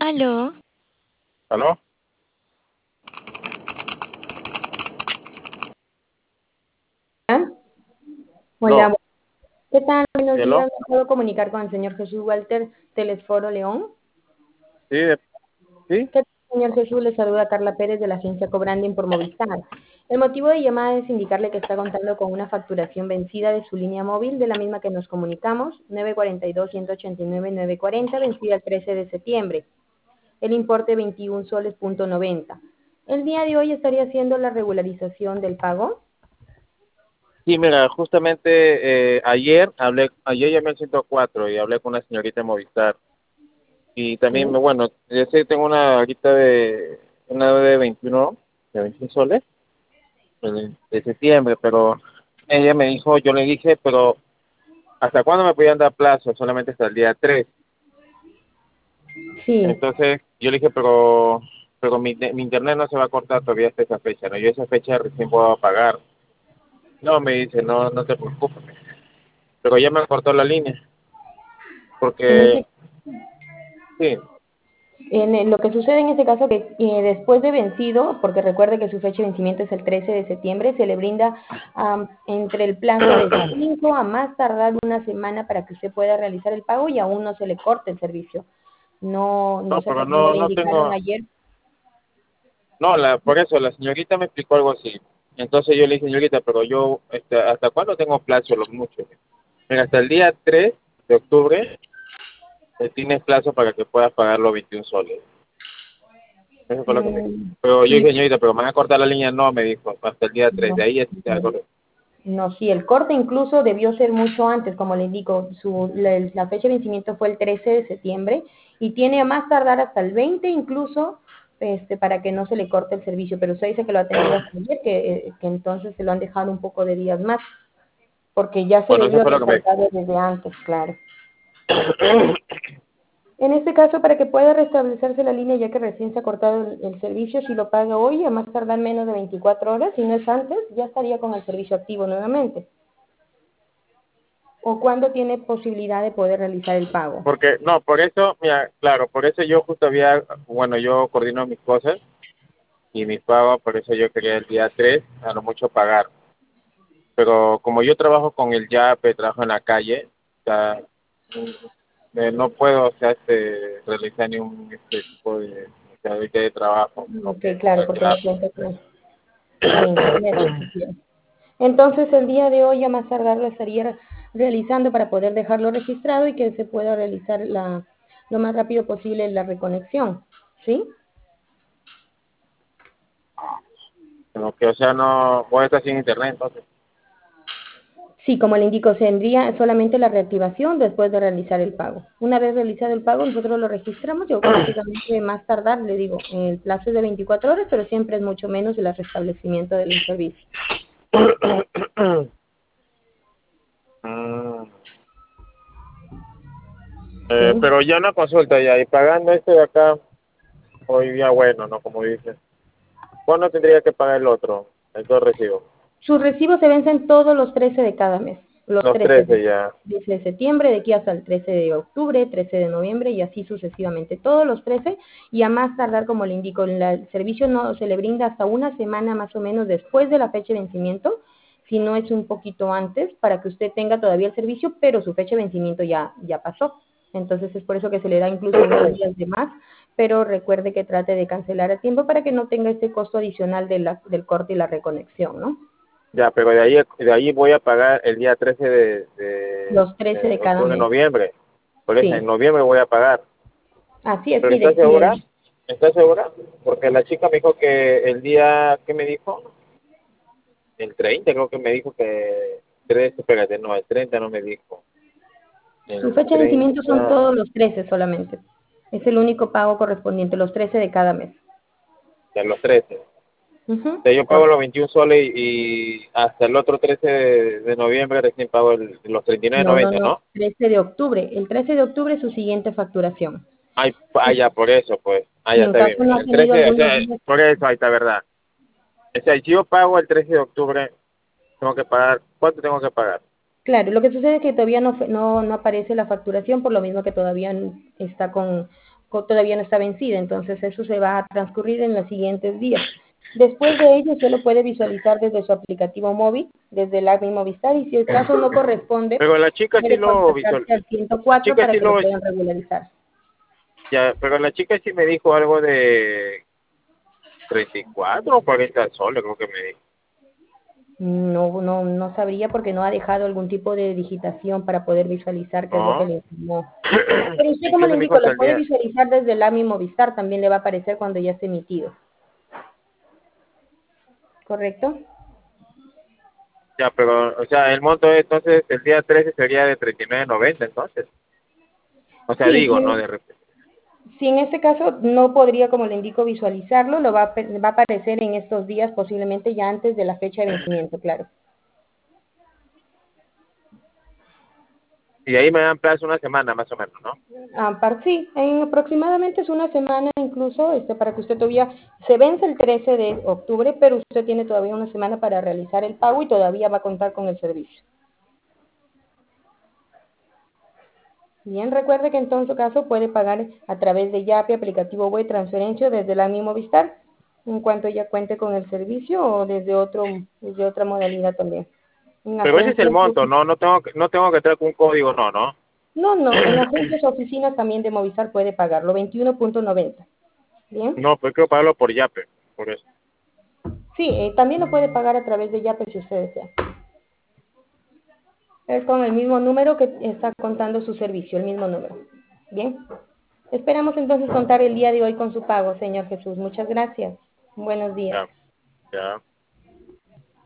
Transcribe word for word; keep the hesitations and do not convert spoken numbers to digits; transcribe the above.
Aló, ¿Aló? ¿ah? Hola, ¿Aló? ¿qué tal? Buenos ¿Sí, días. aló? ¿Me puedo comunicar con el señor Jesús Walter Telesforo León? ¿Sí? de- ¿Sí? ¿Qué tal, señor Jesús? Le saluda Carla Pérez de la agencia Cobranding por Movistar. El motivo de llamada es indicarle que está contando con una facturación vencida de su línea móvil, de la misma que nos comunicamos, nueve cuatro dos, uno ocho nueve, nueve cuatro cero, vencida el trece de septiembre. El importe veintiún soles punto noventa. El día de hoy estaría haciendo la regularización del pago. Sí, mira, justamente eh, ayer hablé, ayer llamé al ciento cuatro y hablé con una señorita de Movistar. Y también, me- Sí, bueno, yo sé, tengo una ahorita de, una de veintiuno, de veintiún soles, de, de septiembre, pero ella me dijo, yo le dije, pero ¿hasta cuándo me podían dar plazo? Solamente hasta el día tres. sí. Entonces, yo le dije, pero, pero mi, mi internet no se va a cortar todavía hasta esa fecha, ¿no? Yo esa fecha recién puedo pagar. No, me dice, no, no te preocupes. Pero ya me cortó la línea, En porque ese sí, En el- lo que sucede en este caso que eh, después de vencido, porque recuerde que su fecha de vencimiento es el trece de septiembre, se le brinda am, entre el plazo de cinco a más tardar una semana para que usted pueda realizar el pago y aún no se le corte el servicio. No, no no, sé pero por qué no no, le no indicaron tengo, ayer. no, la, por eso la señorita me explicó algo así. Entonces yo le dije, señorita, pero yo, este, ¿hasta cuándo tengo plazo? Lo mucho. Mira, hasta el día tres de octubre eh, tienes plazo para que puedas pagar los veintiún soles. Eso fue lo que me dijo. Mm, Pero yo dije, sí, señorita, pero me van a cortar la línea. No, me dijo, hasta el día tres. no, De ahí es, ya, no. No, sí, el corte incluso debió ser mucho antes, como le indico, su, la, la fecha de vencimiento fue el trece de septiembre y tiene a más tardar hasta el veinte incluso este, para que no se le corte el servicio, pero usted dice que lo ha tenido hasta ayer, que, eh, que entonces se lo han dejado un poco de días más, porque ya se bueno, eso debió fue lo haber que me cortado desde antes, claro. En este caso, para que pueda restablecerse la línea, ya que recién se ha cortado el, el servicio, si lo paga hoy, a más tardar menos de veinticuatro horas, si no es antes, ya estaría con el servicio activo nuevamente. ¿O cuándo tiene posibilidad de poder realizar el pago? Porque, no, por eso, mira, claro, por eso yo justo había, bueno, yo coordino mis cosas y mis pagos, por eso yo quería el día tres a lo mucho pagar. Pero como yo trabajo con el YAPE, trabajo en la calle, o sea, mm, eh, no puedo, o sea, este, realizar ningún este tipo de, o sea, de, de trabajo, sino Ok, que con claro, el porque no YAPE. cuenta con, con internet. Bien. Entonces, el día de hoy, a más tardar, lo estaría realizando para poder dejarlo registrado y que se pueda realizar la, lo más rápido posible la reconexión. ¿Sí? Como que, o sea, no, voy a estar sin internet, entonces. Sí, como le indico, se envía solamente la reactivación después de realizar el pago. Una vez realizado el pago, nosotros lo registramos y automáticamente más tardar, le digo, el plazo es de veinticuatro horas, pero siempre es mucho menos el restablecimiento del servicio. Mm, eh, ¿Sí? pero ya una consulta ya, y pagando este de acá, hoy día bueno, ¿no? Como dices. ¿Cuándo tendría que pagar el otro? El dos recibo. Sus recibos se vencen todos los trece de cada mes. Los Los trece de, trece ya. desde septiembre, de aquí hasta el trece de octubre, trece de noviembre y así sucesivamente. Todos los trece y a más tardar, como le indico, la- el servicio no se le brinda hasta una semana más o menos después de la fecha de vencimiento, si no es un poquito antes, para que usted tenga todavía el servicio, pero su fecha de vencimiento ya, ya pasó. Entonces es por eso que se le da incluso unos días de más, pero recuerde que trate de cancelar a tiempo para que no tenga este costo adicional de la- del corte y la reconexión, ¿no? Ya, pero de ahí, de ahí voy a pagar el día trece de, de, Los trece de de cada octubre, mes. noviembre. Por eso, en Sí, noviembre voy a pagar. así es, ¿Pero sí, estás de, sí, segura? el- ¿Estás segura? Porque la chica me dijo que el día, ¿qué me dijo? El treinta creo que me dijo que, tres, espérate, no, el treinta no me dijo. su El fecha de vencimiento son treinta todos los trece solamente. Es el único pago correspondiente, los trece de cada mes. de los trece. Ujú, O sea, yo pago correcto. los veintiún soles y, y hasta el otro trece de, de noviembre recién pago el- los treinta y nueve No, no, noventa, no, ¿no? trece de octubre. El trece de octubre es su siguiente facturación. Ay, ah, Sí, ya, por eso, pues. Ah, si ya en está bien. caso no ha El tenido trece, o algunos sea, días, por eso, ahí está, verdad. O sea, si yo pago el trece de octubre, tengo que pagar, ¿cuánto tengo que pagar? claro, lo que sucede es que todavía no, fue- no, no aparece la facturación, por lo mismo que todavía n- está con, todavía no está vencida, entonces eso se va a transcurrir en los siguientes días. Después de ello, usted lo puede visualizar desde su aplicativo móvil, desde el app Mi Movistar, y si el caso no corresponde, Pero la chica sí puede lo visual, contactarse al la ciento cuatro chica para sí que lo lo, puedan regularizar. ya, pero la chica sí me dijo algo de treinta y cuatro o cuarenta soles, creo que me dijo. No, no, no sabría porque no ha dejado algún tipo de digitación para poder visualizar qué es lo que No, le informó. Pero usted, como le incluso me dijo indico, hasta lo el puede día, visualizar desde el app Mi Movistar, también le va a aparecer cuando ya esté emitido. ¿Correcto? ya, pero, o sea, el monto entonces el día trece sería de treinta y nueve noventa entonces. O sea, Sí, digo, no sí, de repente. si en este caso no podría, como le indico, visualizarlo, lo va a, va a aparecer en estos días, posiblemente ya antes de la fecha de vencimiento, claro. Y ahí me dan plazo una semana más o menos, ¿no? Ah, par- sí, en aproximadamente es una semana incluso, este, para que usted todavía, se vence el trece de octubre, pero usted tiene todavía una semana para realizar el pago y todavía va a contar con el servicio. Bien, recuerde que en todo caso puede pagar a través de Yape, aplicativo web, transferencia desde la Mi Movistar, en cuanto ya cuente con el servicio o desde otro, desde otra modalidad también. En Pero ese es el agencias, monto, no, no tengo que, no tengo que entrar con un código, no, ¿no? no, no, en agencias o oficinas también de Movistar puede pagarlo, veintiuno punto noventa. Bien. No, pues quiero pagarlo por Yape, por eso. Sí, eh, también lo puede pagar a través de Yape si usted desea. Es con el mismo número que está contando su servicio, el mismo número. Bien. Esperamos entonces contar el día de hoy con su pago, señor Jesús. Muchas gracias. Buenos días. Ya, ya.